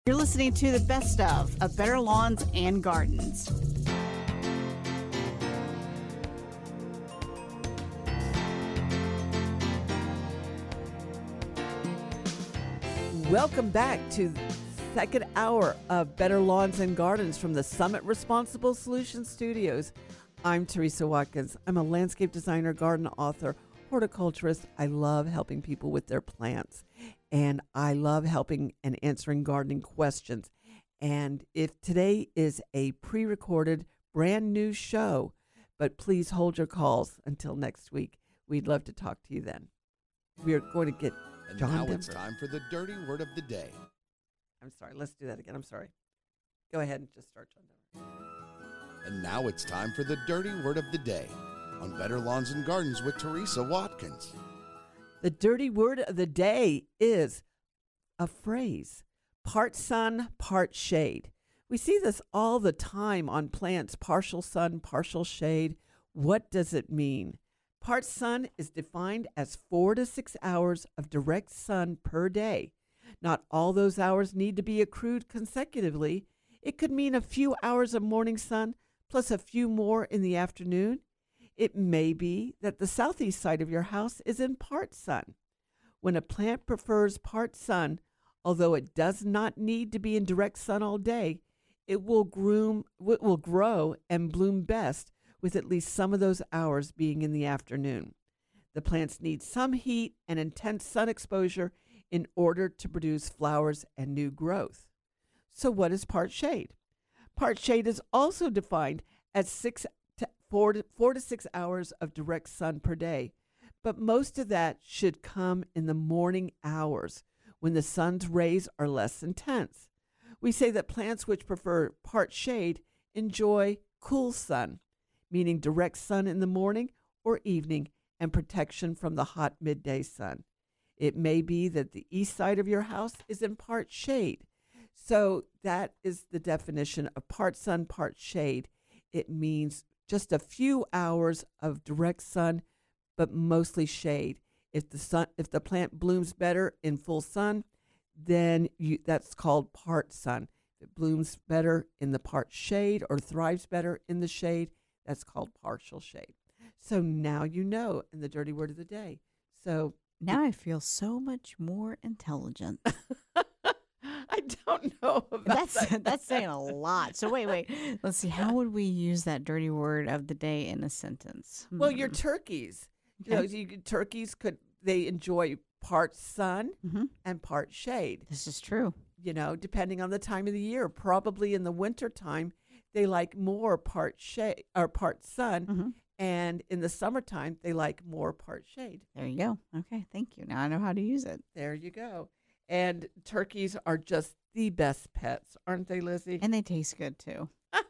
You're listening to the best of Better Lawns and Gardens. Welcome back to the second hour of Better Lawns and Gardens from the Summit Responsible Solutions Studios. I'm Teresa Watkins. I'm a landscape designer, garden author, horticulturist. I love helping people with their plants, and I love helping and answering gardening questions. And if today is a pre-recorded brand new show, but please hold your calls until next week. We'd love to talk to you then. We are going to get And John now Denver. it's time for the dirty word of the day. I'm sorry. Let's do that again. I'm sorry. Go ahead and just start, John Denver. And now it's time for the dirty word of the day on Better Lawns and Gardens with Teresa Watkins. The dirty word of the day is a phrase, part sun, part shade. We see this all the time on plants, partial sun, partial shade. What does it mean? Part sun is defined as 4 to 6 hours of direct sun per day. Not all those hours need to be accrued consecutively. It could mean a few hours of morning sun plus a few more in the afternoon. It may be that the southeast side of your house is in part sun. When a plant prefers part sun, although it does not need to be in direct sun all day, it will grow and bloom best with at least some of those hours being in the afternoon. The plants need some heat and intense sun exposure in order to produce flowers and new growth. So what is part shade? Part shade is also defined as 4 to 6 hours of direct sun per day, but most of that should come in the morning hours when the sun's rays are less intense. We say that plants which prefer part shade enjoy cool sun, meaning direct sun in the morning or evening and protection from the hot midday sun. It may be that the east side of your house is in part shade. So that is the definition of part sun, part shade. It means just a few hours of direct sun, but mostly shade. If the plant blooms better in full sun, then that's called part sun. If it blooms better in the part shade or thrives better in the shade, that's called partial shade. So now you know in the dirty word of the day. So Now I feel so much more intelligent. I don't know about that. That's saying a lot. So wait. Let's see. How would we use that dirty word of the day in a sentence? Well, your turkeys. Okay. Turkeys they enjoy part sun Mhm. and part shade. This is true. Depending on the time of the year. Probably in the winter time, they like more part shade or part sun, Mhm. and in the summertime, they like more part shade. There you go. Okay, thank you. Now I know how to use it. There you go. And turkeys are just the best pets, aren't they, Lizzie? And they taste good too.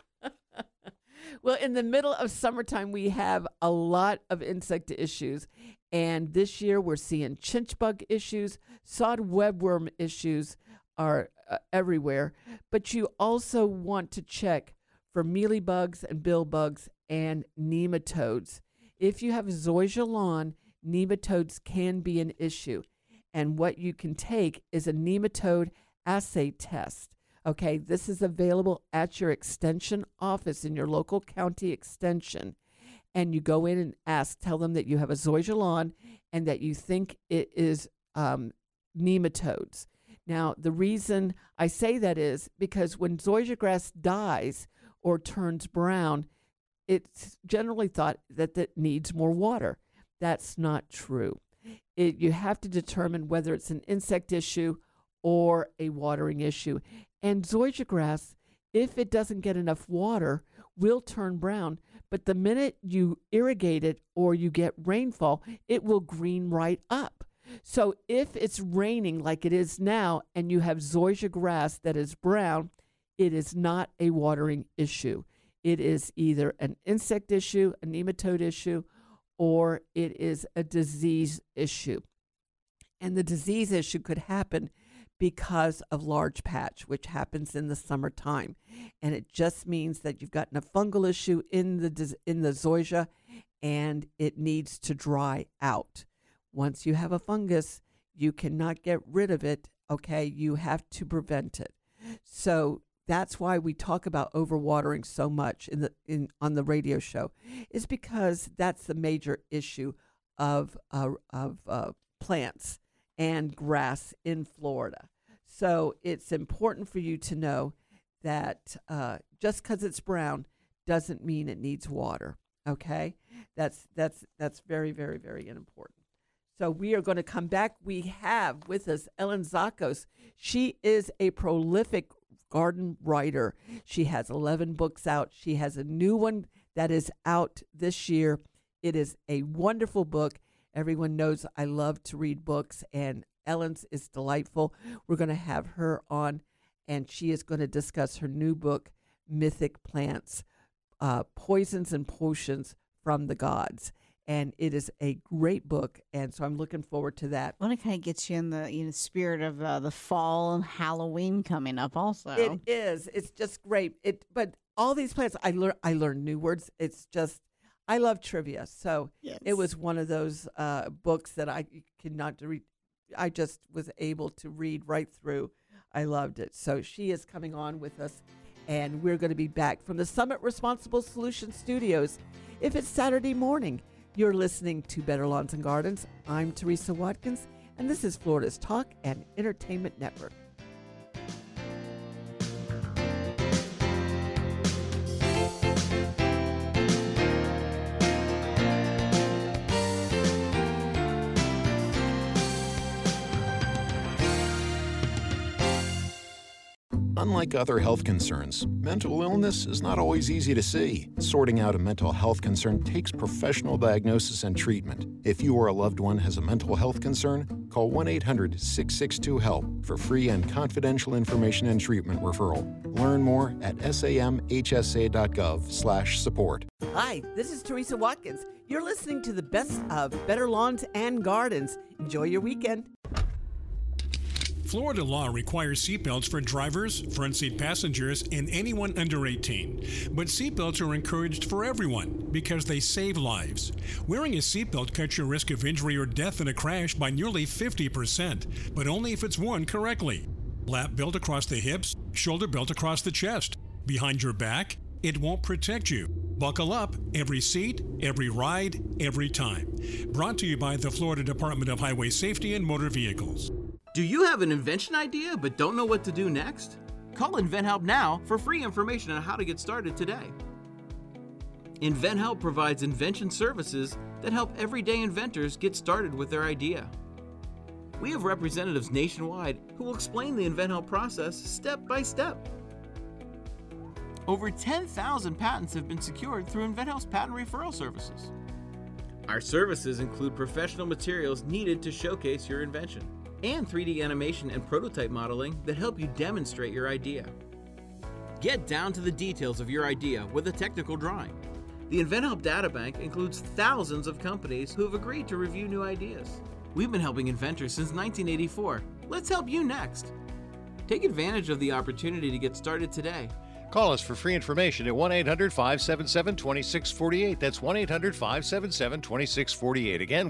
Well, in the middle of summertime, we have a lot of insect issues. And this year, we're seeing chinch bug issues, sod webworm issues are everywhere. But you also want to check for mealybugs and billbugs and nematodes. If you have zoysia lawn, nematodes can be an issue. And what you can take is a nematode assay test. Okay, this is available at your extension office in your local county extension. And you go in and tell them that you have a zoysia lawn and that you think it is nematodes. Now, the reason I say that is because when zoysia grass dies or turns brown, it's generally thought that it needs more water. That's not true. You have to determine whether it's an insect issue or a watering issue. And zoysia grass, if it doesn't get enough water, will turn brown. But the minute you irrigate it or you get rainfall, it will green right up. So if it's raining like it is now and you have zoysia grass that is brown, it is not a watering issue. It is either an insect issue, a nematode issue, or it is a disease issue. And the disease issue could happen because of large patch, which happens in the summertime. And it just means that you've gotten a fungal issue in the zoysia and it needs to dry out. Once you have a fungus, you cannot get rid of it, okay? You have to prevent it. So that's why we talk about overwatering so much on the radio show, is because that's the major issue of plants and grass in Florida. So it's important for you to know that just because it's brown doesn't mean it needs water. Okay, that's very, very, very important. So we are going to come back. We have with us Ellen Zakos. She is a prolific garden writer. She has 11 books out. She has a new one that is out this year. It is a wonderful book. Everyone knows I love to read books, and Ellen's is delightful. We're going to have her on, and she is going to discuss her new book, Mythic Plants, Poisons and Potions from the Gods. And it is a great book, and so I'm looking forward to that. Well, it kind of gets you in the spirit of the fall and Halloween coming up also. It is. It's just great. But all these plants, I learn new words. It's just, I love trivia. So yes. It was one of those books that I could not read. I just was able to read right through. I loved it. So she is coming on with us, and we're going to be back from the Summit Responsible Solutions Studios. If it's Saturday morning, you're listening to Better Lawns and Gardens. I'm Teresa Watkins, and this is Florida's Talk and Entertainment Network. Unlike other health concerns, mental illness is not always easy to see. Sorting out a mental health concern takes professional diagnosis and treatment. If you or a loved one has a mental health concern, call 1-800-662-HELP for free and confidential information and treatment referral. Learn more at samhsa.gov/support. Hi, this is Teresa Watkins. You're listening to the best of Better Lawns and Gardens. Enjoy your weekend. Florida law requires seatbelts for drivers, front seat passengers, and anyone under 18. But seatbelts are encouraged for everyone because they save lives. Wearing a seatbelt cuts your risk of injury or death in a crash by nearly 50%, but only if it's worn correctly. Lap belt across the hips, shoulder belt across the chest. Behind your back, it won't protect you. Buckle up every seat, every ride, every time. Brought to you by the Florida Department of Highway Safety and Motor Vehicles. Do you have an invention idea but don't know what to do next? Call InventHelp now for free information on how to get started today. InventHelp provides invention services that help everyday inventors get started with their idea. We have representatives nationwide who will explain the InventHelp process step by step. Over 10,000 patents have been secured through InventHelp's patent referral services. Our services include professional materials needed to showcase your invention, and 3D animation and prototype modeling that help you demonstrate your idea. Get down to the details of your idea with a technical drawing. The InventHelp Databank includes thousands of companies who have agreed to review new ideas. We've been helping inventors since 1984. Let's help you next. Take advantage of the opportunity to get started today. Call us for free information at 1-800-577-2648. That's 1-800-577-2648. Again,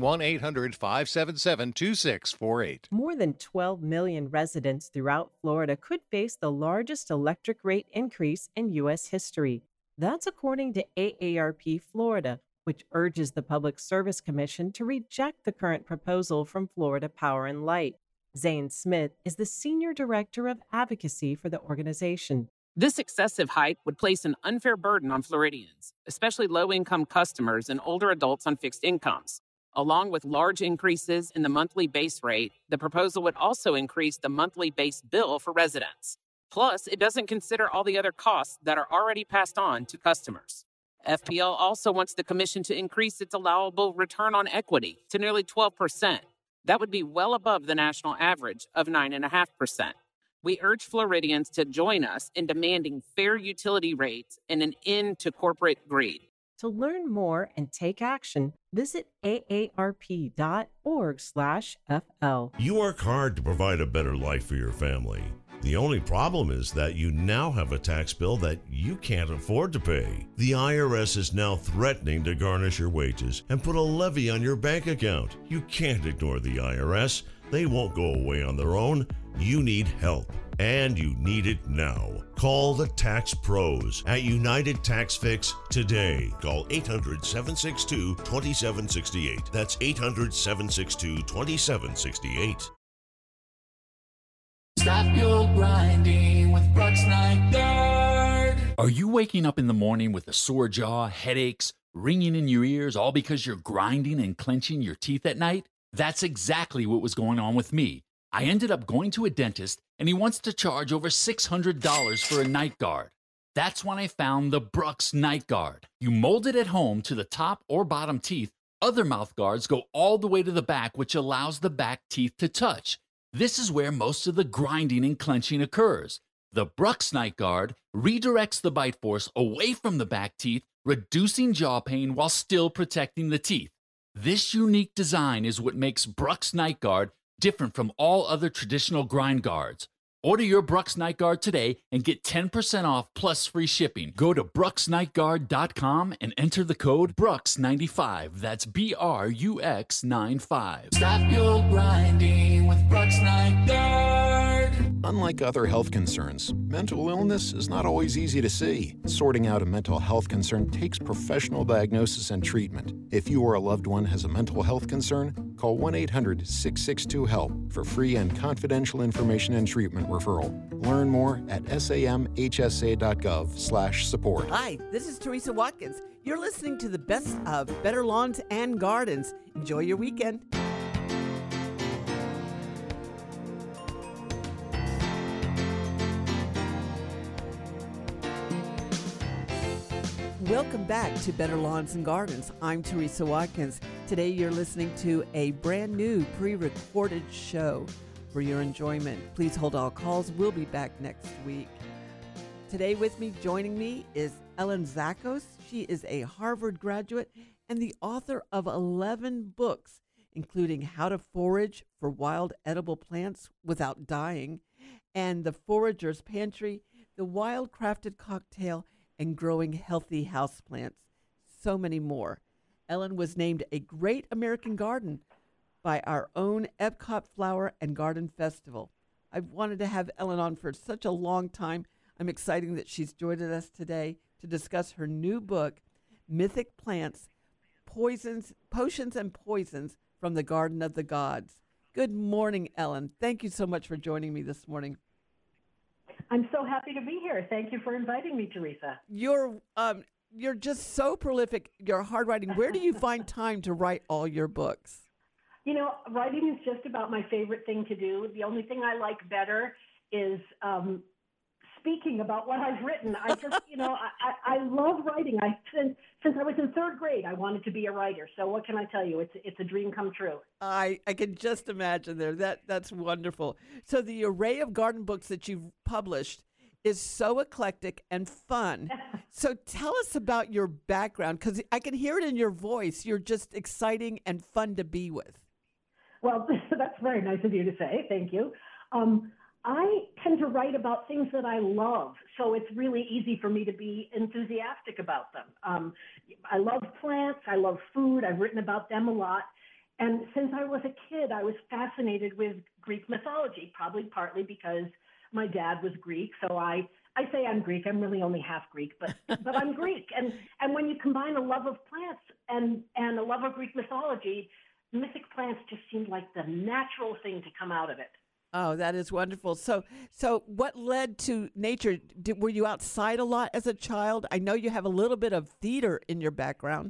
1-800-577-2648. More than 12 million residents throughout Florida could face the largest electric rate increase in U.S. history. That's according to AARP Florida, which urges the Public Service Commission to reject the current proposal from Florida Power and Light. Zane Smith is the Senior Director of Advocacy for the organization. This excessive hike would place an unfair burden on Floridians, especially low-income customers and older adults on fixed incomes. Along with large increases in the monthly base rate, the proposal would also increase the monthly base bill for residents. Plus, it doesn't consider all the other costs that are already passed on to customers. FPL also wants the commission to increase its allowable return on equity to nearly 12%. That would be well above the national average of 9.5%. We urge Floridians to join us in demanding fair utility rates and an end to corporate greed. To learn more and take action, visit aarp.org/FL. You work hard to provide a better life for your family. The only problem is that you now have a tax bill that you can't afford to pay. The IRS is now threatening to garnish your wages and put a levy on your bank account. You can't ignore the IRS. They won't go away on their own. You need help, and you need it now. Call the Tax Pros at United Tax Fix today. Call 800-762-2768. That's 800-762-2768. Stop your grinding with Brooks Night Guard. Are you waking up in the morning with a sore jaw, headaches, ringing in your ears, all because you're grinding and clenching your teeth at night? That's exactly what was going on with me. I ended up going to a dentist, and he wants to charge over $600 for a night guard. That's when I found the Brooks Night Guard. You mold it at home to the top or bottom teeth. Other mouth guards go all the way to the back, which allows the back teeth to touch. This is where most of the grinding and clenching occurs. The Brooks Night Guard redirects the bite force away from the back teeth, reducing jaw pain while still protecting the teeth. This unique design is what makes Brooks Night Guard different from all other traditional grind guards. Order your Brooks Night Guard today and get 10% off plus free shipping. Go to brooksnightguard.com and enter the code BRUX95. That's BRUX95. Stop your grinding with Brooks Night Guard. Unlike other health concerns, mental illness is not always easy to see. Sorting out a mental health concern takes professional diagnosis and treatment. If you or a loved one has a mental health concern, call 1-800-662-HELP for free and confidential information and treatment referral. Learn more at samhsa.gov/support. Hi, this is Teresa Watkins. You're listening to the best of Better Lawns and Gardens. Enjoy your weekend. Welcome back to Better Lawns and Gardens. I'm Teresa Watkins. Today you're listening to a brand new pre-recorded show for your enjoyment. Please hold all calls. We'll be back next week. Today with me, joining me, is Ellen Zachos. She is a Harvard graduate and the author of 11 books, including How to Forage for Wild Edible Plants Without Dying, and The Forager's Pantry, The Wild Crafted Cocktail, and Growing Healthy Houseplants. So many more. Ellen was named a Great American Garden by our own Epcot Flower and Garden Festival. I've wanted to have Ellen on for such a long time. I'm excited that she's joined us today to discuss her new book, Mythic Plants, Potions and Poisons from the Garden of the Gods. Good morning, Ellen. Thank you so much for joining me this morning. I'm so happy to be here. Thank you for inviting me, Teresa. You're just so prolific. You're hard writing. Where do you find time to write all your books? You know, writing is just about my favorite thing to do. The only thing I like better is speaking about what I've written. I just, I love writing. Since I was in third grade, I wanted to be a writer. So what can I tell you? It's a dream come true. I can just imagine there. That's wonderful. So the array of garden books that you've published is so eclectic and fun. So tell us about your background, because I can hear it in your voice. You're just exciting and fun to be with. Well, that's very nice of you to say. Thank you. I tend to write about things that I love, so it's really easy for me to be enthusiastic about them. I love plants. I love food. I've written about them a lot. And since I was a kid, I was fascinated with Greek mythology, probably partly because my dad was Greek. So I say I'm Greek. I'm really only half Greek, but I'm Greek. And when you combine a love of plants and a love of Greek mythology, mythic plants just seemed like the natural thing to come out of it. Oh, that is wonderful. So what led to nature? Were you outside a lot as a child? I know you have a little bit of theater in your background.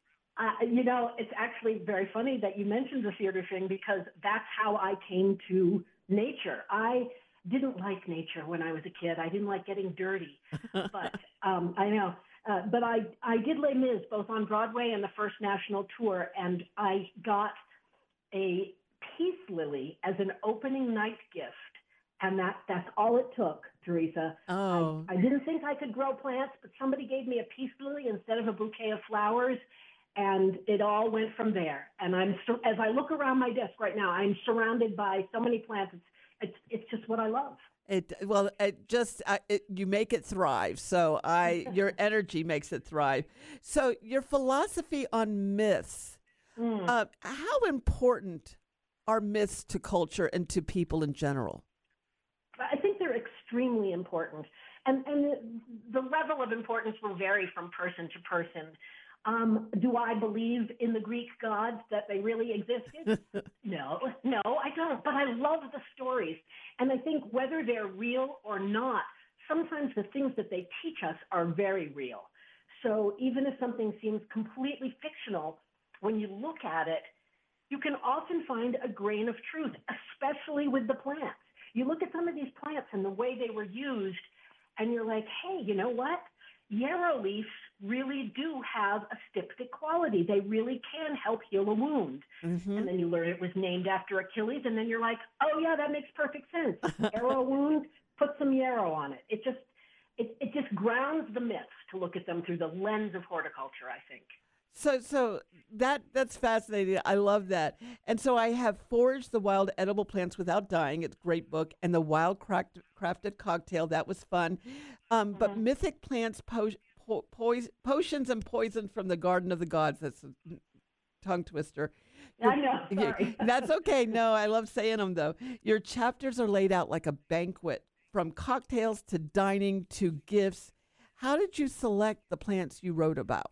It's actually very funny that you mentioned the theater thing, because that's how I came to nature. I didn't like nature when I was a kid. I didn't like getting dirty. But I know. But I did Les Mis both on Broadway and the first national tour, and I got a peace lily as an opening night gift, and that's all it took, Teresa. Oh. I didn't think I could grow plants, but somebody gave me a peace lily instead of a bouquet of flowers, and it all went from there. And as I look around my desk right now, I'm surrounded by so many plants. It's just what I love. You make it thrive. So your energy makes it thrive. So your philosophy on myths, how important are myths to culture and to people in general? extremely important. And the level of importance will vary from person to person. Do I believe in the Greek gods, that they really existed? No, I don't. But I love the stories. And I think whether they're real or not, sometimes the things that they teach us are very real. So even if something seems completely fictional, when you look at it, you can often find a grain of truth, especially with the plants. You look at some of these plants and the way they were used, and you're like, hey, you know what? Yarrow leaves really do have a styptic quality. They really can help heal a wound. Mm-hmm. And then you learn it was named after Achilles, and then you're like, oh yeah, that makes perfect sense. Arrow wound, put some yarrow on it. It just grounds the myths to look at them through the lens of horticulture, I think. So that's fascinating. I love that. And so I have Foraged the Wild Edible Plants Without Dying. It's a great book. And The Wild Crafted Cocktail. That was fun. But Mythic Plants, Potions and Poison from the Garden of the Gods. That's a tongue twister. I know. Sorry. That's okay. No, I love saying them, though. Your chapters are laid out like a banquet, from cocktails to dining to gifts. How did you select the plants you wrote about?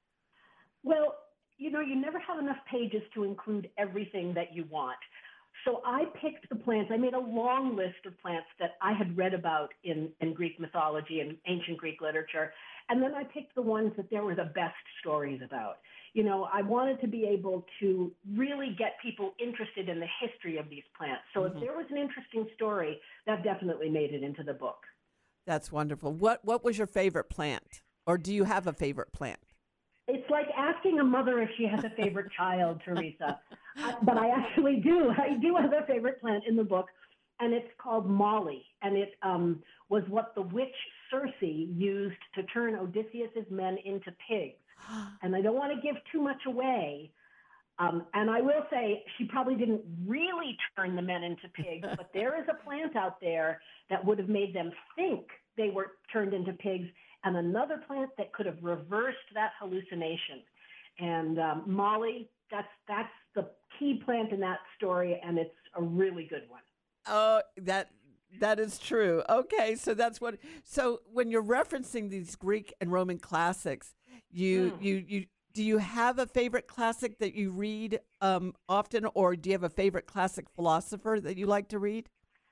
Well, you never have enough pages to include everything that you want. So I picked the plants. I made a long list of plants that I had read about in Greek mythology and ancient Greek literature. And then I picked the ones that there were the best stories about. I wanted to be able to really get people interested in the history of these plants. So if there was an interesting story, that definitely made it into the book. That's wonderful. What was your favorite plant? Or do you have a favorite plant? It's like asking a mother if she has a favorite child, Teresa. But I actually do. I do have a favorite plant in the book, and it's called Molly. And it was what the witch Circe used to turn Odysseus's men into pigs. And I don't want to give too much away. And I will say she probably didn't really turn the men into pigs, but there is a plant out there that would have made them think they were turned into pigs, and another plant that could have reversed that hallucination. And Molly, that's the key plant in that story, and it's a really good one. Oh, that is true. Okay, so that's what. So when you're referencing these Greek and Roman classics, you do you have a favorite classic that you read often, or do you have a favorite classic philosopher that you like to read?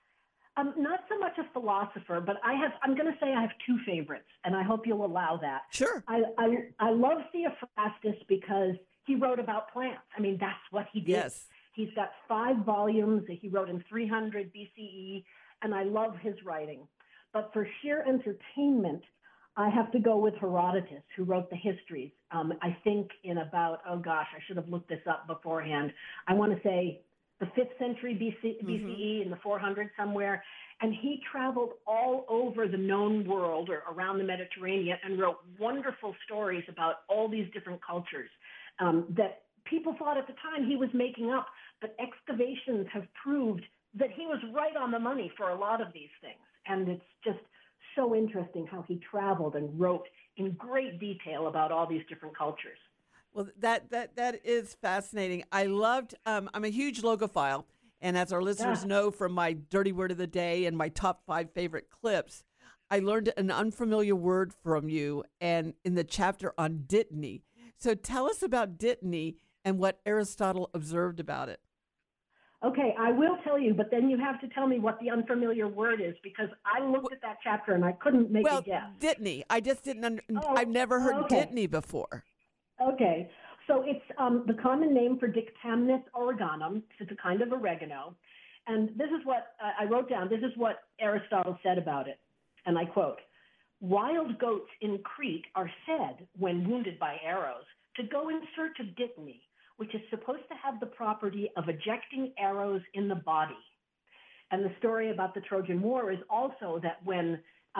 Not so much a philosopher, but I'm going to say I have two favorites, and I hope you'll allow that. Sure. I love Theophrastus because he wrote about plants. I mean, that's what he did. Yes. He's got 5 volumes that he wrote in 300 BCE, and I love his writing. But for sheer entertainment, I have to go with Herodotus, who wrote the histories. I think in about, I should have looked this up beforehand. I want to say the 5th century BCE in the 400s somewhere. And he traveled all over the known world or around the Mediterranean and wrote wonderful stories about all these different cultures that people thought at the time he was making up. But excavations have proved that he was right on the money for a lot of these things. And it's just so interesting how he traveled and wrote in great detail about all these different cultures. Well, that is fascinating. I loved, I'm a huge logophile, and as our listeners know from my Dirty Word of the Day and my top 5 favorite clips, I learned an unfamiliar word from you and in the chapter on dittany. So tell us about dittany and what Aristotle observed about it. Okay, I will tell you, but then you have to tell me what the unfamiliar word is, because I looked at that chapter and I couldn't make a guess. Dittany. I just didn't. I've never heard dittany before. Okay, so it's the common name for Dictamnus oreganum. It's a kind of oregano, and this is what I wrote down. This is what Aristotle said about it, and I quote: "Wild goats in Crete are said, when wounded by arrows, to go in search of dittany, which is supposed to have the property of ejecting arrows in the body." And the story about the Trojan War is also that when,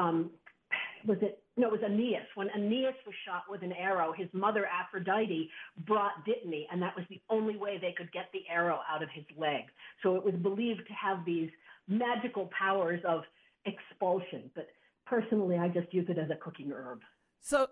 it was Aeneas. When Aeneas was shot with an arrow, his mother Aphrodite brought dittany, and that was the only way they could get the arrow out of his leg. So it was believed to have these magical powers of expulsion. But personally, I just use it as a cooking herb. So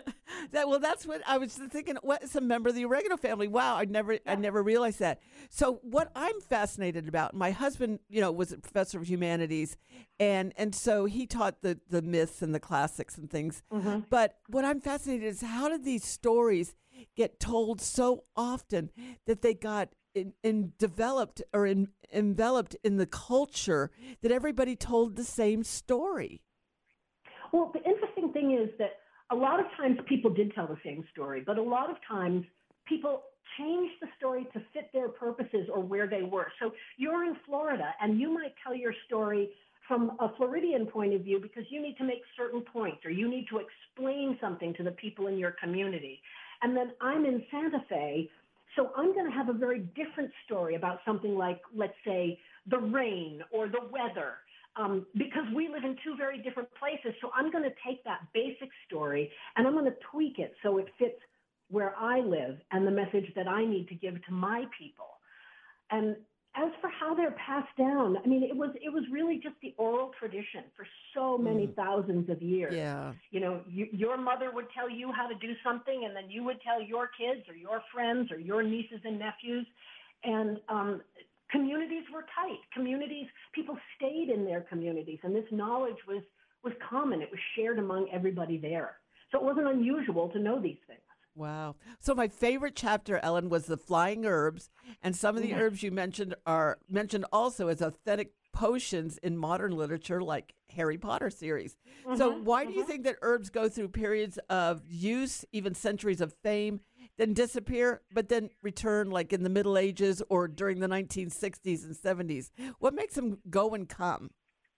that's what I was thinking. What is a member of the oregano family? Wow, I never realized that. So what I'm fascinated about, my husband, was a professor of humanities, and so he taught the myths and the classics and things. Mm-hmm. But what I'm fascinated is how did these stories get told so often that they got developed or enveloped in the culture that everybody told the same story? Well, the interesting thing is that a lot of times people did tell the same story, but a lot of times people changed the story to fit their purposes or where they were. So you're in Florida and you might tell your story from a Floridian point of view because you need to make certain points or you need to explain something to the people in your community. And then I'm in Santa Fe, so I'm going to have a very different story about something like, let's say, the rain or the weather. Because we live in two very different places. So I'm going to take that basic story and I'm going to tweak it so it fits where I live and the message that I need to give to my people. And as for how they're passed down, I mean, it was really just the oral tradition for so many thousands of years. Yeah. Your mother would tell you how to do something, and then you would tell your kids or your friends or your nieces and nephews. And communities were tight. People stayed in their communities, and this knowledge was common. It was shared among everybody there. So it wasn't unusual to know these things. Wow. So my favorite chapter, Ellen, was the flying herbs, and some of the herbs you mentioned are mentioned also as authentic potions in modern literature like Harry Potter series. So why do you think that herbs go through periods of use, even centuries of fame, then disappear, but then return like in the Middle Ages or during the 1960s and 70s? What makes them go and come?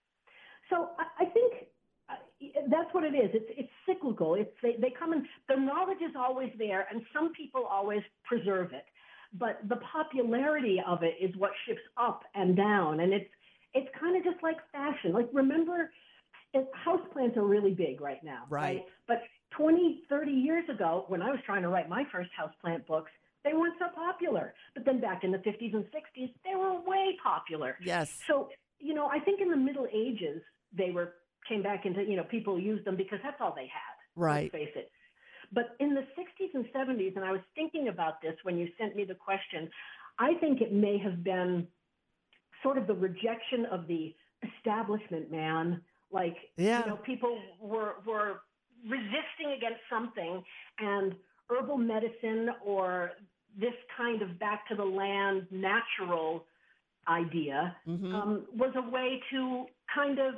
So I think that's what it is. It's cyclical. They come and the knowledge is always there, and some people always preserve it. But the popularity of it is what shifts up and down, and it's kind of just like fashion. Like, remember, houseplants are really big right now. Right. But 20, 30 years ago, when I was trying to write my first houseplant books, they weren't so popular. But then back in the 50s and 60s, they were way popular. Yes. So, I think in the Middle Ages, they came back into, people used them because that's all they had. Right. Let's face it. But in the 60s and 70s, and I was thinking about this when you sent me the question, I think it may have been sort of the rejection of the establishment man. Like, people were resisting against something, and herbal medicine or this kind of back to the land natural idea was a way to kind of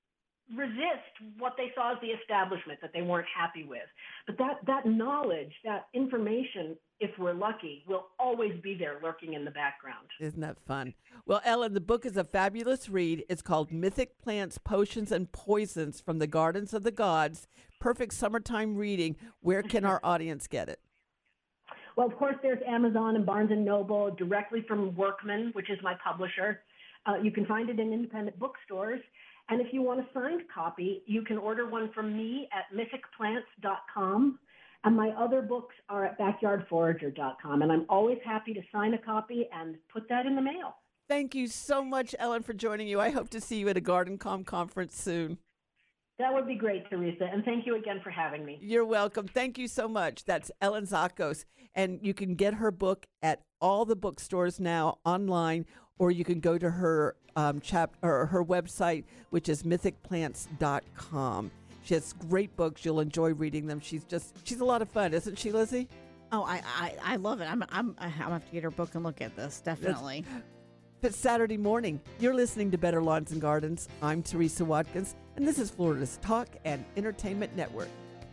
resist what they saw as the establishment that they weren't happy with. But that knowledge, that information, if we're lucky, will always be there lurking in the background. Isn't that fun? Well, Ellen, the book is a fabulous read. It's called Mythic Plants, Potions, and Poisons from the Gardens of the Gods. Perfect summertime reading. Where can our audience get it? Well, of course, there's Amazon and Barnes & Noble, directly from Workman, which is my publisher. You can find it in independent bookstores. And if you want a signed copy, you can order one from me at mythicplants.com. And my other books are at backyardforager.com. And I'm always happy to sign a copy and put that in the mail. Thank you so much, Ellen, for joining you. I hope to see you at a GardenCom conference soon. That would be great, Teresa. And thank you again for having me. You're welcome. Thank you so much. That's Ellen Zachos. And you can get her book at all the bookstores now online, or you can go to her her website, which is mythicplants.com. She has great books. You'll enjoy reading them. She's a lot of fun, isn't she, Lizzie? Oh, I love it. I'm gonna have to get her book and look at this, definitely. It's Saturday morning. You're listening to Better Lawns and Gardens. I'm Teresa Watkins, and this is Florida's Talk and Entertainment Network.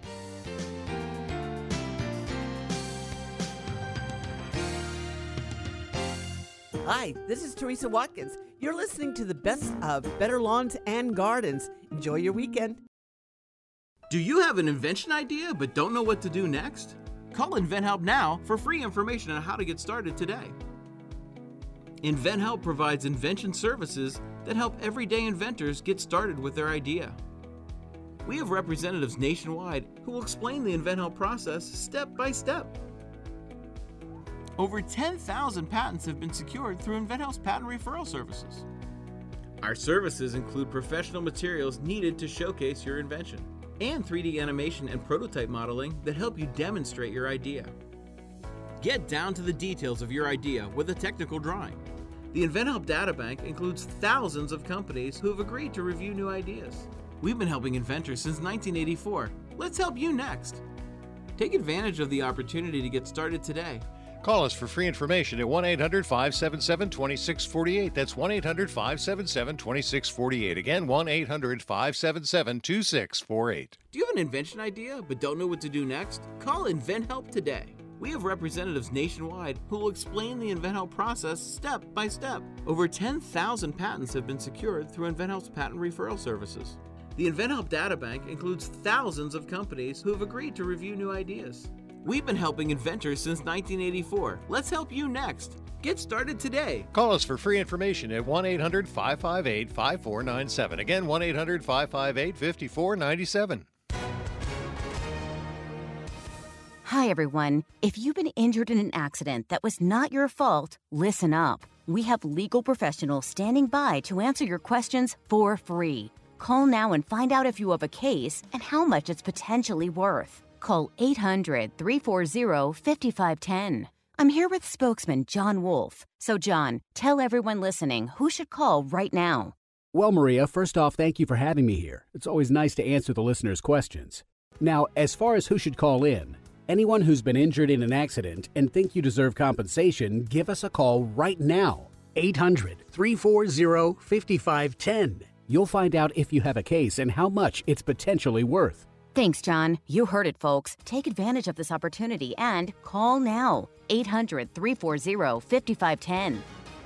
Hi, this is Teresa Watkins. You're listening to the best of Better Lawns and Gardens. Enjoy your weekend. Do you have an invention idea but don't know what to do next? Call InventHelp now for free information on how to get started today. InventHelp provides invention services that help everyday inventors get started with their idea. We have representatives nationwide who will explain the InventHelp process step by step. Over 10,000 patents have been secured through InventHelp's patent referral services. Our services include professional materials needed to showcase your invention, and 3D animation and prototype modeling that help you demonstrate your idea. Get down to the details of your idea with a technical drawing. The InventHelp Databank includes thousands of companies who have agreed to review new ideas. We've been helping inventors since 1984. Let's help you next. Take advantage of the opportunity to get started today. Call us for free information at 1-800-577-2648. That's 1-800-577-2648. Again, 1-800-577-2648. Do you have an invention idea but don't know what to do next? Call InventHelp today. We have representatives nationwide who will explain the InventHelp process step by step. Over 10,000 patents have been secured through InventHelp's patent referral services. The InventHelp Databank includes thousands of companies who have agreed to review new ideas. We've been helping inventors since 1984. Let's help you next. Get started today. Call us for free information at 1-800-558-5497. Again, 1-800-558-5497. Hi, everyone. If you've been injured in an accident that was not your fault, listen up. We have legal professionals standing by to answer your questions for free. Call now and find out if you have a case and how much it's potentially worth. Call 800-340-5510. I'm here with spokesman John Wolf. So, John, tell everyone listening who should call right now. Well, Maria, first off, thank you for having me here. It's always nice to answer the listeners' questions. Now, as far as who should call in, anyone who's been injured in an accident and think you deserve compensation, give us a call right now. 800-340-5510. You'll find out if you have a case and how much it's potentially worth. Thanks, John. You heard it, folks. Take advantage of this opportunity and call now. 800-340-5510.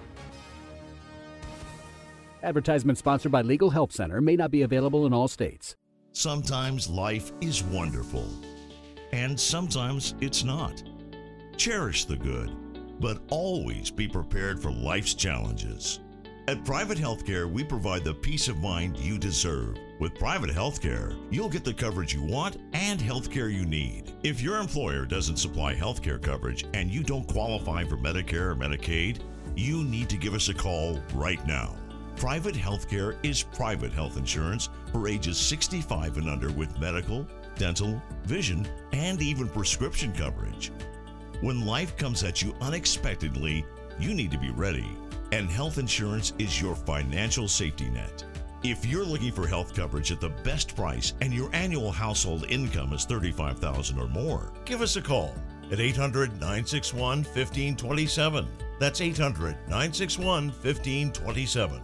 Advertisement sponsored by Legal Help Center. May not be available in all states. Sometimes life is wonderful, and sometimes it's not. Cherish the good, but always be prepared for life's challenges. At Private Healthcare, we provide the peace of mind you deserve. With Private Healthcare, you'll get the coverage you want and healthcare you need. If your employer doesn't supply healthcare coverage and you don't qualify for Medicare or Medicaid, you need to give us a call right now. Private Healthcare is private health insurance for ages 65 and under with medical, dental, vision, and even prescription coverage. When life comes at you unexpectedly, you need to be ready. And health insurance is your financial safety net. If you're looking for health coverage at the best price and your annual household income is $35,000 or more, give us a call at 800-961-1527. That's 800-961-1527.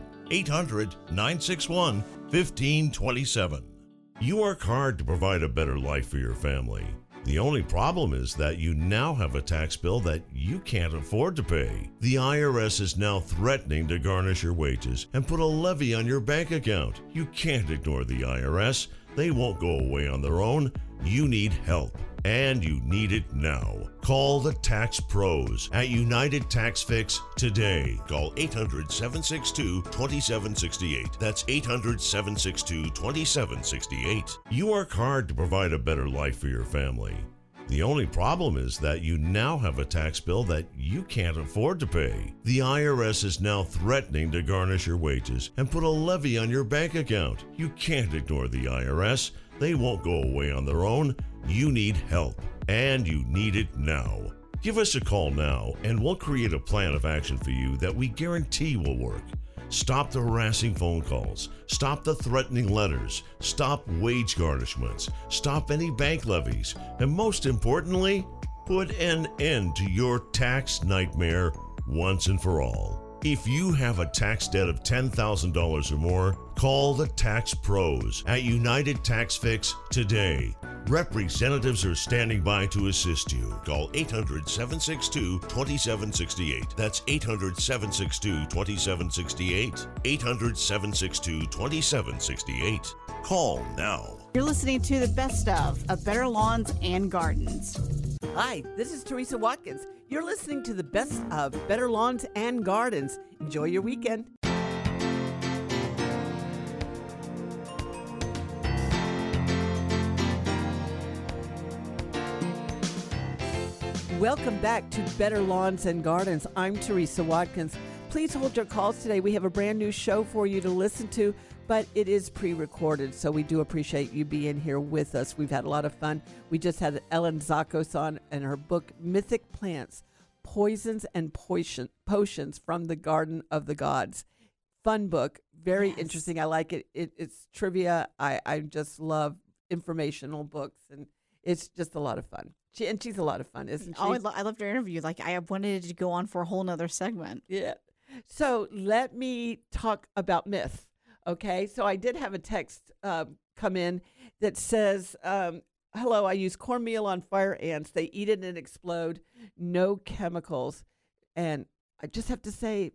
800-961-1527. You work hard to provide a better life for your family. The only problem is that you now have a tax bill that you can't afford to pay. The IRS is now threatening to garnish your wages and put a levy on your bank account. You can't ignore the IRS. They won't go away on their own. You need help, and you need it now. Call the Tax Pros at United Tax Fix today. Call 800-762-2768. That's 800-762-2768. You work hard to provide a better life for your family. The only problem is that you now have a tax bill that you can't afford to pay. The IRS is now threatening to garnish your wages and put a levy on your bank account. You can't ignore the IRS. They won't go away on their own. You need help, and you need it now. Give us a call now, and we'll create a plan of action for you that we guarantee will work. Stop the harassing phone calls. Stop the threatening letters. Stop wage garnishments. Stop any bank levies. And most importantly, put an end to your tax nightmare once and for all. If you have a tax debt of $10,000 or more, call the Tax Pros at United Tax Fix today. Representatives are standing by to assist you. Call 800-762-2768. That's 800-762-2768. 800-762-2768. Call now. You're listening to the best of Better Lawns and Gardens. Hi, this is Teresa Watkins. You're listening to the best of Better Lawns and Gardens. Enjoy your weekend. Welcome back to Better Lawns and Gardens. I'm Teresa Watkins. Please hold your calls today. We have a brand new show for you to listen to. but it is pre-recorded, so we do appreciate you being here with us. We've had a lot of fun. We just had Ellen Zakos on and her book, Mythic Plants, Poisons and Potions from the Garden of the Gods. Fun book, very interesting. I like it. It's trivia. I just love informational books, and it's just a lot of fun. She's a lot of fun, isn't she? Oh, I loved her interview. Like, I wanted it to go on for a whole nother segment. Yeah. So let me talk about myths. Okay. So I did have a text come in that says, hello, I use cornmeal on fire ants. They eat it and explode. No chemicals. And I just have to say,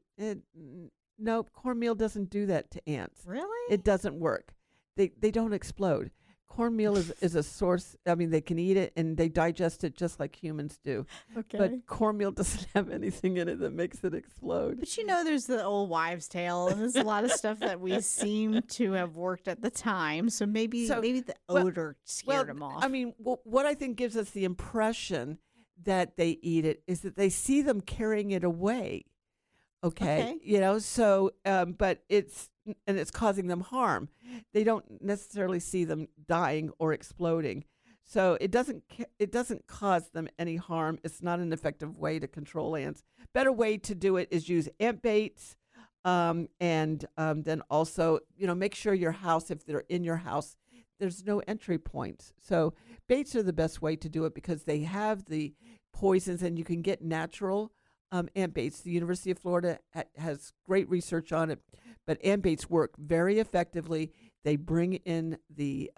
no, cornmeal doesn't do that to ants. Really? It doesn't work. They don't explode. Cornmeal is a source. I mean, they can eat it and they digest it just like humans do. Okay. But cornmeal doesn't have anything in it that makes it explode. But there's the old wives' tale, and there's a lot of stuff that we seem to have worked at the time. So maybe the odor scared them off. I mean, what I think gives us the impression that they eat it is that they see them carrying it away. Okay. So, but it's causing them harm. They don't necessarily see them dying or exploding. So it doesn't cause them any harm. It's not an effective way to control ants. Better way to do it is use ant baits, and then also, make sure your house, if they're in your house, there's no entry points. So baits are the best way to do it because they have the poisons, and you can get natural ant baits. The University of Florida has great research on it, but ant baits work very effectively. They bring in the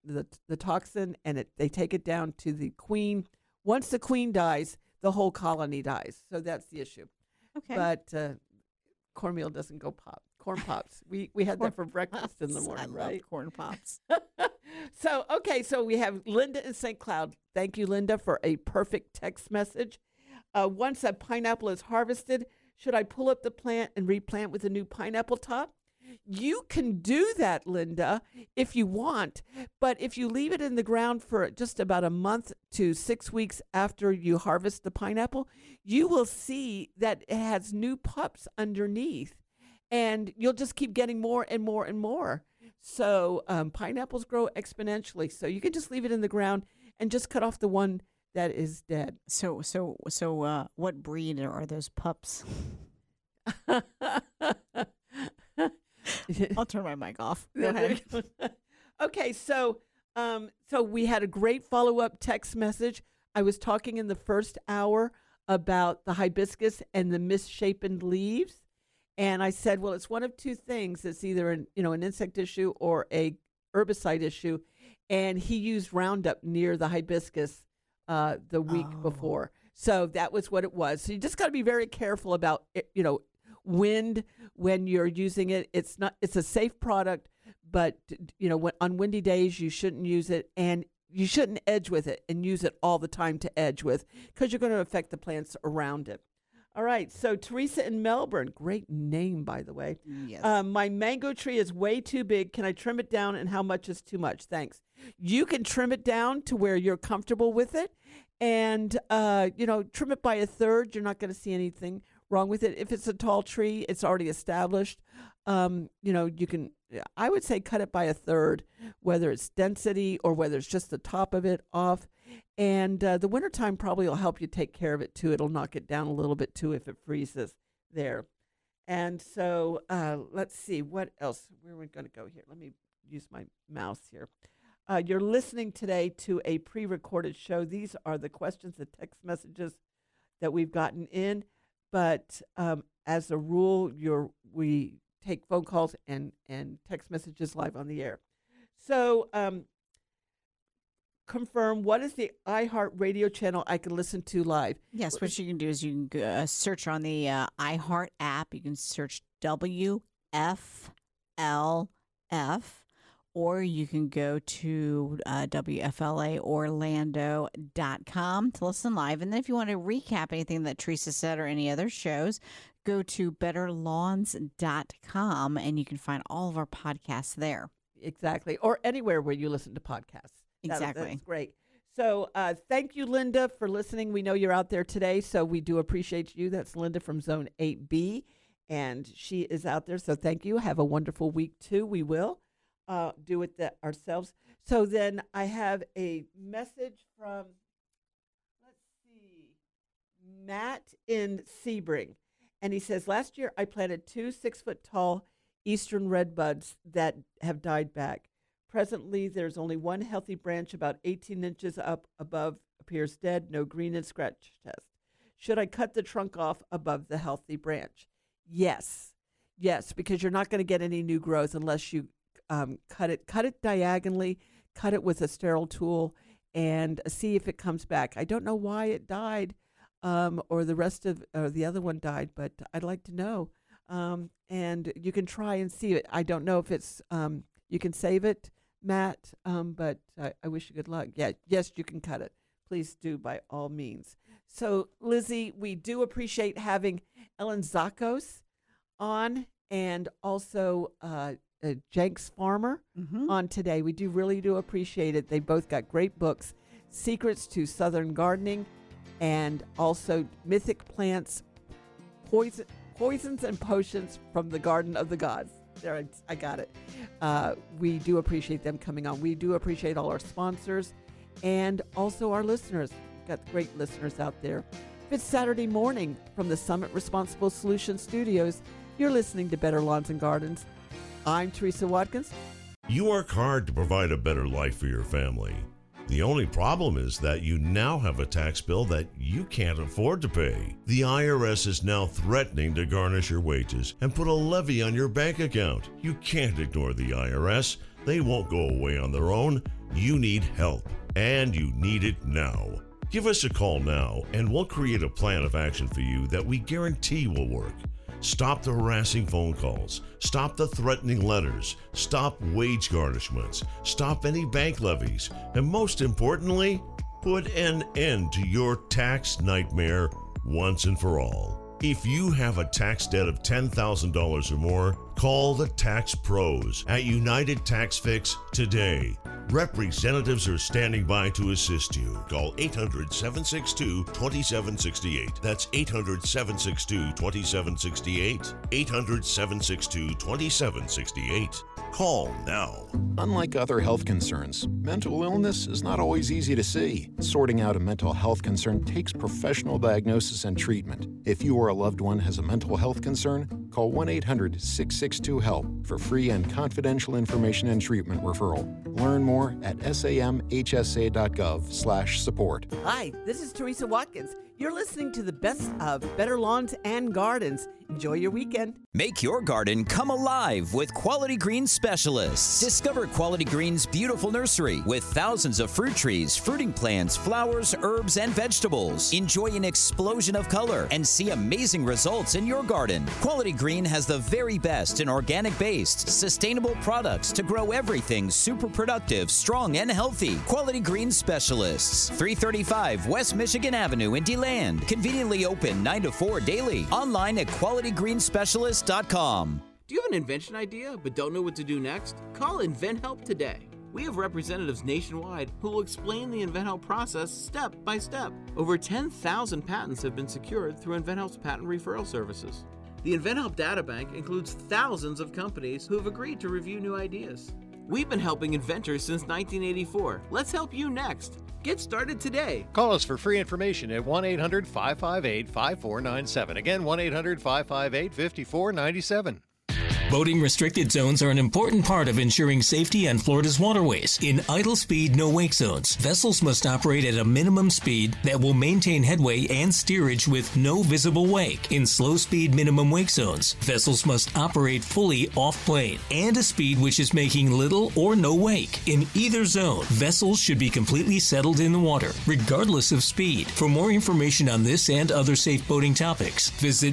toxin, and they take it down to the queen. Once the queen dies, the whole colony dies. So that's the issue. Okay. But cornmeal doesn't go pop. Corn pops. We had that for breakfast in the morning, I right? love corn pops. So we have Linda in St. Cloud. Thank you, Linda, for a perfect text message. Once a pineapple is harvested, should I pull up the plant and replant with a new pineapple top? You can do that, Linda, if you want. But if you leave it in the ground for just about a month to 6 weeks after you harvest the pineapple, you will see that it has new pups underneath. And you'll just keep getting more and more and more. So pineapples grow exponentially. So you can just leave it in the ground and just cut off the one that is dead. So what breed are those pups? I'll turn my mic off. Go ahead. Okay, so we had a great follow-up text message. I was talking in the first hour about the hibiscus and the misshapen leaves, and I said, well, it's one of two things. It's either an insect issue or a herbicide issue, and he used Roundup near the hibiscus the week before. So that was what it was. So you just got to be very careful about, wind when you're using it. It's a safe product, but on windy days you shouldn't use it, and you shouldn't edge with it and use it all the time to edge with, because you're going to affect the plants around it. All right. So Teresa in Melbourne, great name, by the way. Yes. My mango tree is way too big. Can I trim it down, and how much is too much? Thanks. You can trim it down to where you're comfortable with it, and trim it by a third. You're not going to see anything wrong with it. If it's a tall tree, it's already established. You can, I would say, cut it by a third, whether it's density or whether it's just the top of it off. And the wintertime probably will help you take care of it too. It'll knock it down a little bit too if it freezes there. And so let's see what else. Where are we going to go here? Let me use my mouse here. You're listening today to a pre-recorded show. These are the questions, the text messages that we've gotten in. But as a rule, we take phone calls and text messages live on the air. So confirm, what is the iHeart Radio channel I can listen to live? Yes, what you can do is you can search on the iHeart app. You can search WFLF, or you can go to WFLAOrlando.com to listen live. And then if you want to recap anything that Teresa said or any other shows, go to betterlawns.com, and you can find all of our podcasts there. Exactly. Or anywhere where you listen to podcasts. Exactly. That's great. So thank you, Linda, for listening. We know you're out there today, so we do appreciate you. That's Linda from Zone 8B. and she is out there. So thank you. Have a wonderful week, too. We will do it ourselves. So then I have a message from, let's see, Matt in Sebring. And he says, last year I planted 2 6-foot-tall eastern redbuds that have died back. Presently, there's only one healthy branch about 18 inches up above, appears dead, no green and scratch test. Should I cut the trunk off above the healthy branch? Yes, because you're not going to get any new growth unless you cut it diagonally, cut it with a sterile tool, and see if it comes back. I don't know why it died, or the other one died, but I'd like to know. And you can try and see it. I don't know if it's you can save it, Matt, but I wish you good luck. Yes, you can cut it. Please do, by all means. So, Lizzie, we do appreciate having Ellen Zakos on, and also Jenks Farmer on today. We really do appreciate it. They both got great books, Secrets to Southern Gardening, and also Mythic Plants, Poisons and Potions from the Garden of the Gods. There, I got it. We do appreciate them coming on. We do appreciate all our sponsors and also our listeners. We've got great listeners out there. If it's Saturday morning from the Summit Responsible Solutions Studios, you're listening to Better Lawns and Gardens. I'm Teresa Watkins. You work hard to provide a better life for your family. The only problem is that you now have a tax bill that you can't afford to pay. The IRS is now threatening to garnish your wages and put a levy on your bank account. You can't ignore the IRS. They won't go away on their own. You need help, and you need it now. Give us a call now, and we'll create a plan of action for you that we guarantee will work. Stop the harassing phone calls. Stop the threatening letters. Stop wage garnishments. Stop any bank levies. And most importantly, put an end to your tax nightmare once and for all. If you have a tax debt of $10,000 or more, call the Tax Pros at United Tax Fix today. Representatives are standing by to assist you. Call 800-762-2768. That's 800-762-2768. 800-762-2768. Call now. Unlike other health concerns, mental illness is not always easy to see. Sorting out a mental health concern takes professional diagnosis and treatment. If you or a loved one has a mental health concern, call 1-800-662-HELP for free and confidential information and treatment referral. Learn more at samhsa.gov/support. Hi, this is Teresa Watkins. You're listening to the best of Better Lawns and Gardens. Enjoy your weekend. Make your garden come alive with Quality Green Specialists. Discover Quality Green's beautiful nursery with thousands of fruit trees, fruiting plants, flowers, herbs, and vegetables. Enjoy an explosion of color and see amazing results in your garden. Quality Green has the very best in organic-based, sustainable products to grow everything super productive, strong, and healthy. Quality Green Specialists, 335 West Michigan Avenue in DeLand. Conveniently open 9 to 4 daily. Online at qualitygreensspecialist.com. Do you have an invention idea but don't know what to do next? Call InventHelp today. We have representatives nationwide who will explain the InventHelp process step by step. Over 10,000 patents have been secured through InventHelp's patent referral services. The InventHelp databank includes thousands of companies who have agreed to review new ideas. We've been helping inventors since 1984. Let's help you next. Get started today. Call us for free information at 1-800-558-5497. Again, 1-800-558-5497. Boating restricted zones are an important part of ensuring safety on Florida's waterways. In idle speed, no wake zones, vessels must operate at a minimum speed that will maintain headway and steerage with no visible wake. In slow speed minimum wake zones, vessels must operate fully off-plane and a speed which is making little or no wake. In either zone, vessels should be completely settled in the water, regardless of speed. For more information on this and other safe boating topics, visit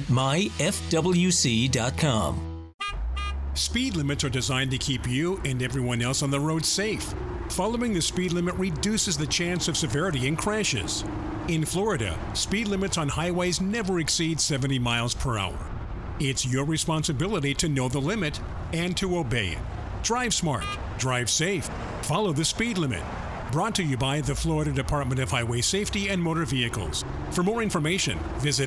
myfwc.com. Speed limits are designed to keep you and everyone else on the road safe. Following the speed limit reduces the chance of severity in crashes. In Florida, speed limits on highways never exceed 70 miles per hour. It's your responsibility to know the limit and to obey it. Drive smart, drive safe, follow the speed limit. Brought to you by the Florida Department of Highway Safety and Motor Vehicles. For more information, visit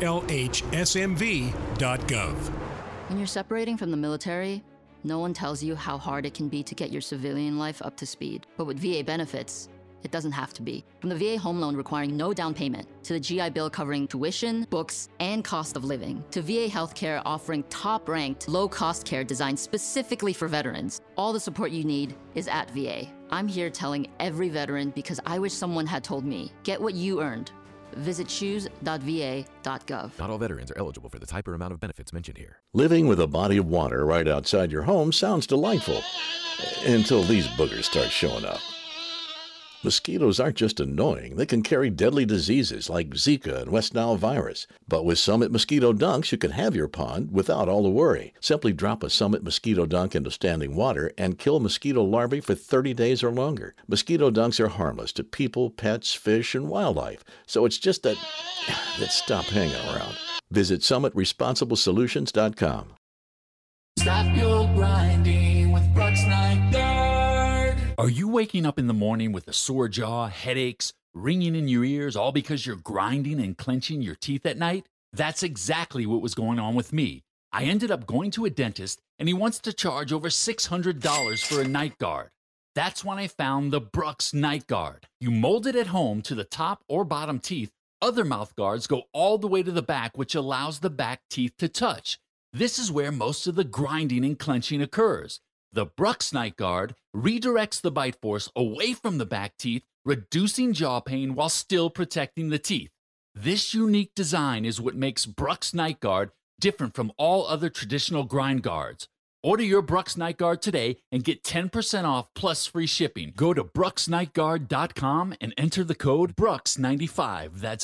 flhsmv.gov. When you're separating from the military, no one tells you how hard it can be to get your civilian life up to speed. But with VA benefits, it doesn't have to be. From the VA home loan requiring no down payment, to the GI Bill covering tuition, books, and cost of living, to VA healthcare offering top-ranked, low-cost care designed specifically for veterans. All the support you need is at VA. I'm here telling every veteran because I wish someone had told me. Get what you earned. Visit choose.va.gov. Not all veterans are eligible for the type or amount of benefits mentioned here. Living with a body of water right outside your home sounds delightful until these boogers start showing up. Mosquitoes aren't just annoying. They can carry deadly diseases like Zika and West Nile virus. But with Summit Mosquito Dunks, you can have your pond without all the worry. Simply drop a Summit Mosquito Dunk into standing water and kill mosquito larvae for 30 days or longer. Mosquito dunks are harmless to people, pets, fish, and wildlife. So it's just that stop hanging around. Visit SummitResponsibleSolutions.com. Stop your grinding with Brooks Night Guard. Are you waking up in the morning with a sore jaw, headaches, ringing in your ears, all because you're grinding and clenching your teeth at night? That's exactly what was going on with me. I ended up going to a dentist, and he wants to charge over $600 for a night guard. That's when I found the Brooks Night Guard. You mold it at home to the top or bottom teeth. Other mouth guards go all the way to the back, which allows the back teeth to touch. This is where most of the grinding and clenching occurs. The Brooks Night Guard redirects the bite force away from the back teeth, reducing jaw pain while still protecting the teeth. This unique design is what makes Brooks Night Guard different from all other traditional grind guards. Order your Brooks Night Guard today and get 10% off plus free shipping. Go to brooksnightguard.com and enter the code BROOKS95. That's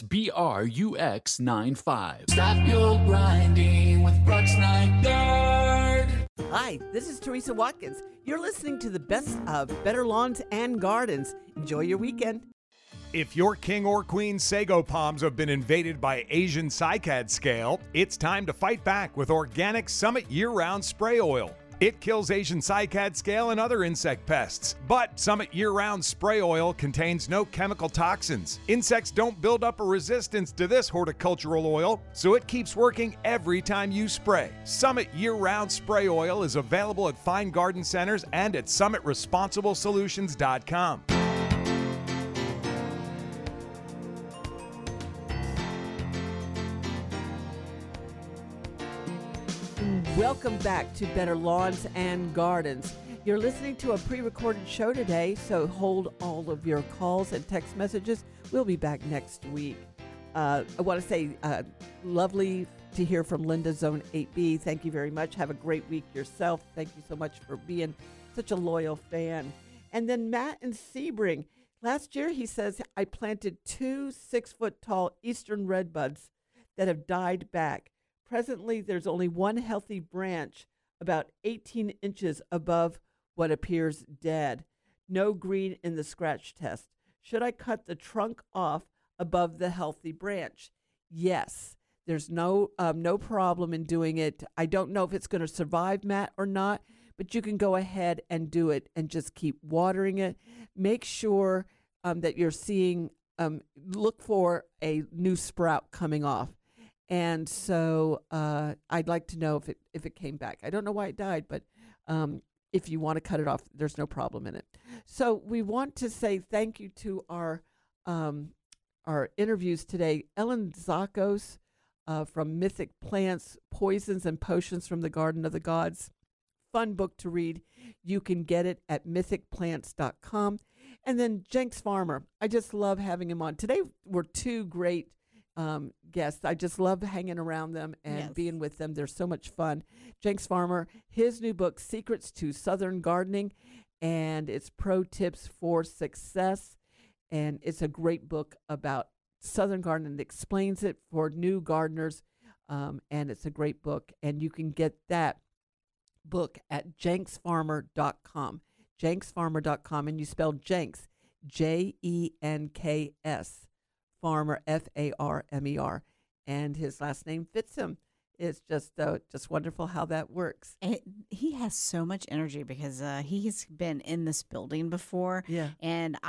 BRUX95. Stop your grinding with Brooks Night Guard. Hi, this is Teresa Watkins. You're listening to the best of Better Lawns and Gardens. Enjoy your weekend. If your king or queen sago palms have been invaded by Asian cycad scale, it's time to fight back with Organic Summit Year-Round Spray Oil. It kills Asian cycad scale and other insect pests. But Summit Year-Round Spray Oil contains no chemical toxins. Insects don't build up a resistance to this horticultural oil, so it keeps working every time you spray. Summit Year-Round Spray Oil is available at fine garden centers and at SummitResponsibleSolutions.com. Welcome back to Better Lawns and Gardens. You're listening to a pre-recorded show today, so hold all of your calls and text messages. We'll be back next week. I want to say lovely to hear from Linda, Zone 8B. Thank you very much. Have a great week yourself. Thank you so much for being such a loyal fan. And then Matt in Sebring. Last year, he says, I planted 2 6-foot-tall eastern redbuds that have died back. Presently, there's only one healthy branch about 18 inches above what appears dead. No green in the scratch test. Should I cut the trunk off above the healthy branch? Yes. There's no problem in doing it. I don't know if it's going to survive, Matt, or not, but you can go ahead and do it and just keep watering it. Make sure that you're seeing, look for a new sprout coming off. And so I'd like to know if it came back. I don't know why it died, but if you want to cut it off, there's no problem in it. So we want to say thank you to our interviews today. Ellen Zakos from Mythic Plants, Poisons and Potions from the Garden of the Gods. Fun book to read. You can get it at mythicplants.com. And then Jenks Farmer. I just love having him on. Today were 2 great guests. I just love hanging around them and being with them. They're so much fun. Jenks Farmer, his new book, Secrets to Southern Gardening, and it's pro tips for success. And it's a great book about Southern gardening. It explains it for new gardeners, and it's a great book. And you can get that book at jenksfarmer.com. jenksfarmer.com, and you spell Jenks, Jenks. Farmer, Farmer, and his last name fits him. It's just wonderful how that works. And he has so much energy because he's been in this building before. Yeah. And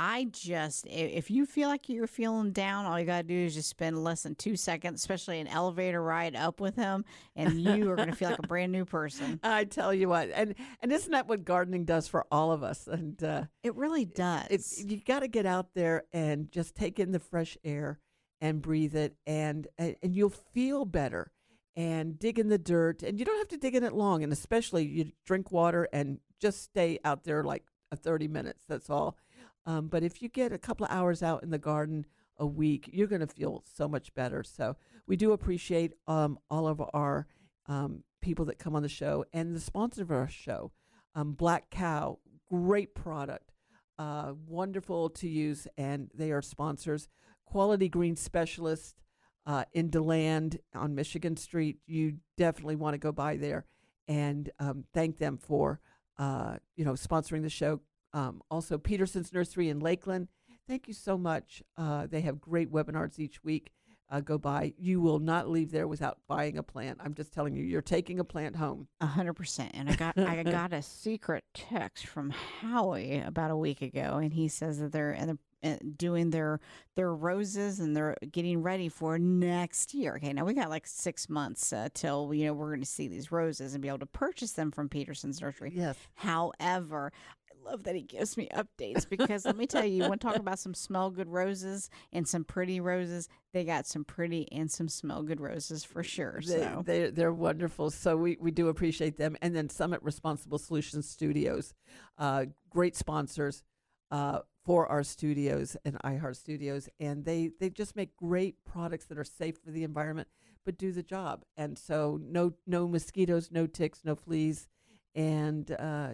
if you feel like you're feeling down, all you got to do is just spend less than 2 seconds, especially an elevator ride up with him, and you are going to feel like a brand new person. I tell you what. And isn't that what gardening does for all of us? And it really does. You got to get out there and just take in the fresh air and breathe it, and you'll feel better. And dig in the dirt, and you don't have to dig in it long. And especially you drink water and just stay out there like 30 minutes. That's all. But if you get a couple of hours out in the garden a week, you're going to feel so much better. So we do appreciate all of our people that come on the show and the sponsor of our show, Black Cow. Great product, wonderful to use, and they are sponsors. Quality Green Specialist. In DeLand on Michigan Street, you definitely want to go by there and thank them for sponsoring the show. Also, Peterson's Nursery in Lakeland. Thank you so much. They have great webinars each week. Go by. You will not leave there without buying a plant. I'm just telling you, you're taking a plant home. 100%. And I got a secret text from Howie about a week ago, and he says that they're doing their roses and they're getting ready for next year. Okay, now we got like 6 months till we're going to see these roses and be able to purchase them from Peterson's Nursery. Yes. However, I love that he gives me updates because let me tell you, want to talk about some smell good roses and some pretty roses? They got some pretty and some smell good roses for sure. They're wonderful. So we do appreciate them. And then Summit Responsible Solutions Studios, great sponsors for our studios and iHeart Studios, and they just make great products that are safe for the environment but do the job. And so no mosquitoes, no ticks, no fleas, and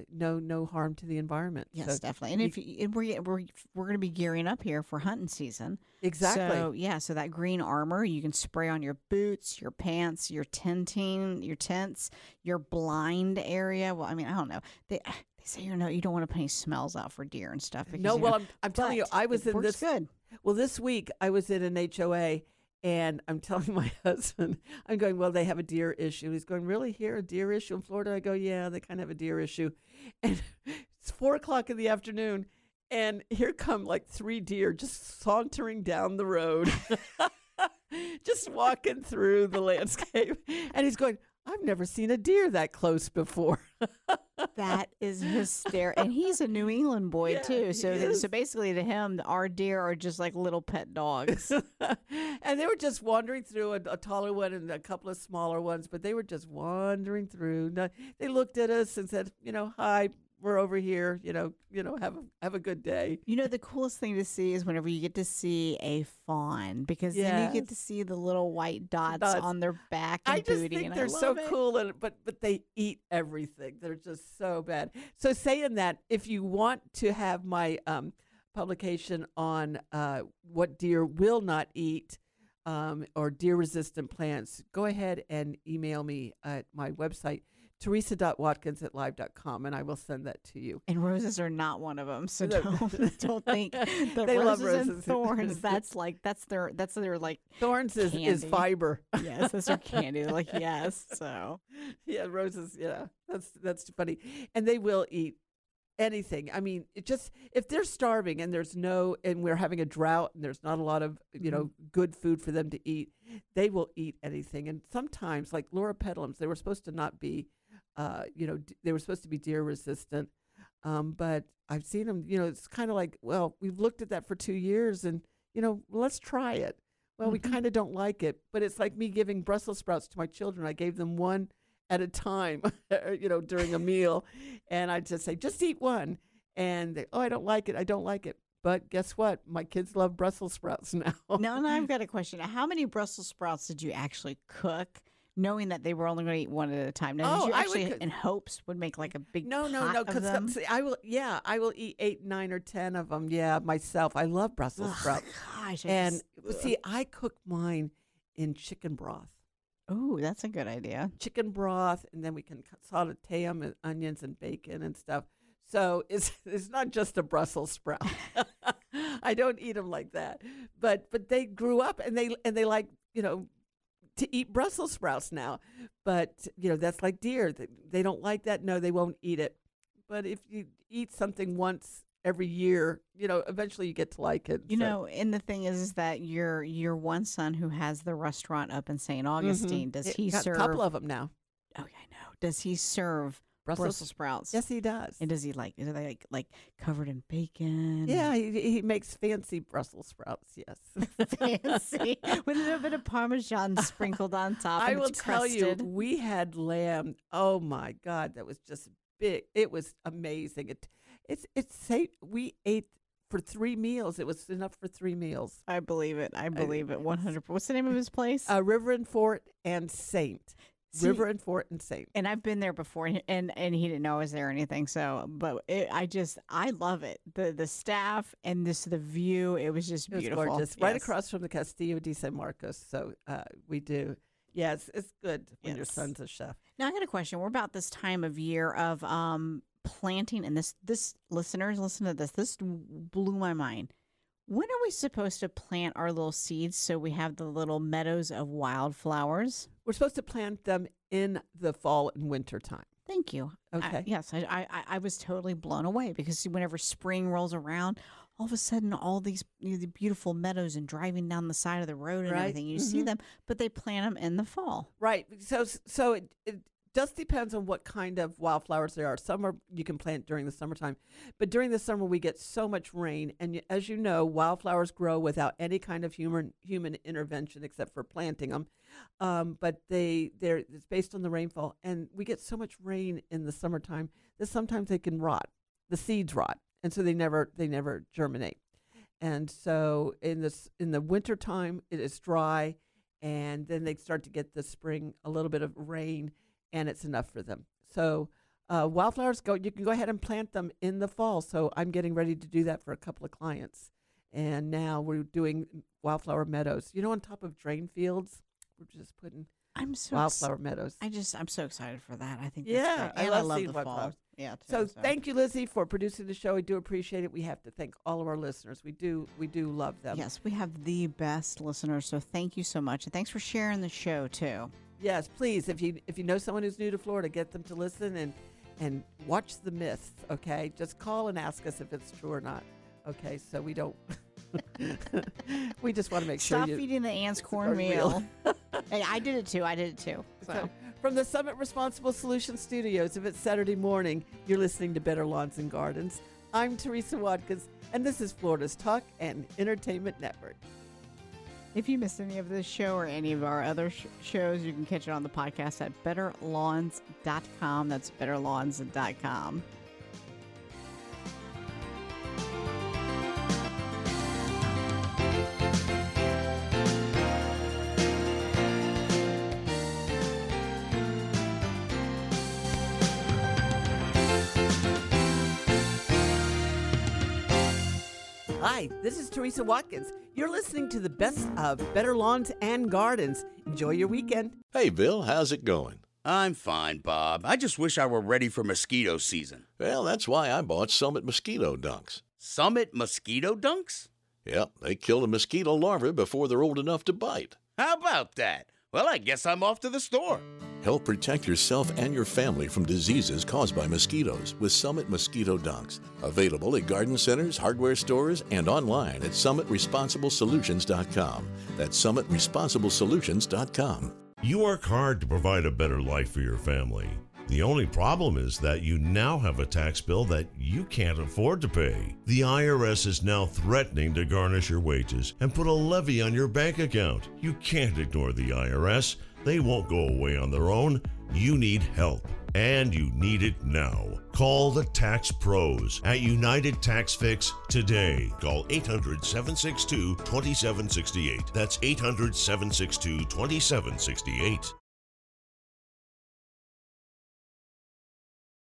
no harm to the environment. Yes, so definitely. And we're going to be gearing up here for hunting season. Exactly. So that green armor you can spray on your boots, your pants, your tenting, your tents, your blind area. Well, I mean, I don't know. They say you don't want to put any smells out for deer and stuff. Because, no, well, I'm telling you, I was in this. Good. Well, this week I was in an HOA, and I'm telling my husband, I'm going, well, they have a deer issue. He's going, really, here, a deer issue in Florida? I go, yeah, they kind of have a deer issue. And it's 4:00 in the afternoon, and here come like 3 deer just sauntering down the road, just walking through the landscape. And he's going, I've never seen a deer that close before. That is hysterical. And he's a New England boy, too. So basically to him, our deer are just like little pet dogs. And they were just wandering through a taller one and a couple of smaller ones, but they were just wandering through. Now, they looked at us and said, hi, we're over here, have a good day. The coolest thing to see is whenever you get to see a fawn, because then you get to see the little white dots on their back and booty. I just think they're so cool, but they eat everything. They're just so bad. So saying that, if you want to have my publication on what deer will not eat or deer-resistant plants, go ahead and email me at my website, Teresa.Watkins@live.com, and I will send that to you. And roses are not one of them, so don't think the they roses love roses and thorns. That's their like thorns is fiber. Yes, that's their candy. They're like yes, so yeah, roses. Yeah, that's funny, and they will eat anything. I mean, if they're starving and and we're having a drought and there's not a lot of good food for them to eat, they will eat anything. And sometimes, like loropetalums, they were supposed to not be. They were supposed to be deer resistant, but I've seen them, it's kind of like, well, we've looked at that for 2 years and, let's try it. Well, we kind of don't like it, but it's like me giving Brussels sprouts to my children. I gave them one at a time, during a meal, and I'd just say, just eat one. And they, I don't like it. But guess what? My kids love Brussels sprouts now. Now I've got a question. How many Brussels sprouts did you actually cook, knowing that they were only going to eat one at a time? Now, did you actually, in hopes, would make like a big pot of them? Because I will eat 8, 9, or 10 of them. Yeah, myself. I love Brussels sprouts. Gosh, I cook mine in chicken broth. Oh, that's a good idea. Chicken broth, and then we can saute them with onions and bacon and stuff. So it's not just a Brussels sprout. I don't eat them like that. But they grew up and they like to eat Brussels sprouts now. But, that's like deer. They don't like that. No, they won't eat it. But if you eat something once every year, eventually you get to like it. And the thing is that your one son who has the restaurant up in St. Augustine, does he serve? A couple of them now. Oh, yeah, I know. Does he serve Brussels sprouts? Yes, he does. And does he are they like covered in bacon? Yeah, he makes fancy Brussels sprouts, yes. Fancy. With a little bit of Parmesan sprinkled on top. I will tell you, we had lamb. Oh, my God, that was just big. It was amazing. We ate for 3 meals. It was enough for 3 meals. I believe it. 100%. What's the name of his place? River and Fort and Saint. River and Fort and Saint. And I've been there before, and he didn't know I was there or anything. So, but I love it. The staff and the view. It was just beautiful. It was gorgeous. Right across from the Castillo de San Marcos. So we do. Yes, it's good when your son's a chef. Now I got a question. We're about this time of year of planting, and this listeners, listen to this. This blew my mind. When are we supposed to plant our little seeds so we have the little meadows of wildflowers? We're supposed to plant them in the fall and winter time. Thank you. Okay. Yes, I was totally blown away because whenever spring rolls around, all of a sudden all these the beautiful meadows and driving down the side of the road and everything, you see them, but they plant them in the fall. Right. So it just depends on what kind of wildflowers there are. Some you can plant during the summertime, but during the summer we get so much rain, and as you know, wildflowers grow without any kind of human intervention except for planting them. But it's based on the rainfall, and we get so much rain in the summertime that sometimes they can rot. The seeds rot, and so they never germinate. And so in the wintertime it is dry, and then they start to get the spring a little bit of rain. And it's enough for them. So wildflowers, you can go ahead and plant them in the fall. So I'm getting ready to do that for a couple of clients. And now we're doing wildflower meadows. On top of drain fields, we're just putting wildflower meadows. I'm so excited for that. I think that's great. And I love the fall. Yeah. So thank you, Lizzie, for producing the show. We do appreciate it. We have to thank all of our listeners. We do love them. Yes, we have the best listeners. So thank you so much, and thanks for sharing the show too. Yes, please. If you know someone who's new to Florida, get them to listen and watch the myths. Okay, just call and ask us if it's true or not. Okay, so we don't. We just want to make sure. Stop feeding the ants cornmeal. Hey, I did it too. So. From the Summit Responsible Solutions Studios, if it's Saturday morning, you're listening to Better Lawns and Gardens. I'm Teresa Watkins, and this is Florida's Talk and Entertainment Network. If you missed any of this show or any of our other shows, you can catch it on the podcast at betterlawns.com. That's betterlawns.com. Hi, this is Teresa Watkins. You're listening to the best of Better Lawns and Gardens. Enjoy your weekend. Hey, Bill, how's it going? I'm fine, Bob. I just wish I were ready for mosquito season. Well, that's why I bought Summit Mosquito Dunks. Summit Mosquito Dunks? Yep, they kill a mosquito larvae before they're old enough to bite. How about that? Well, I guess I'm off to the store. Help protect yourself and your family from diseases caused by mosquitoes with Summit Mosquito Dunks. Available at garden centers, hardware stores, and online at summitresponsiblesolutions.com. That's summitresponsiblesolutions.com. You work hard to provide a better life for your family. The only problem is that you now have a tax bill that you can't afford to pay. The IRS is now threatening to garnish your wages and put a levy on your bank account. You can't ignore the IRS. They won't go away on their own. You need help, and you need it now. Call the Tax Pros at United Tax Fix today. Call 800-762-2768. That's 800-762-2768.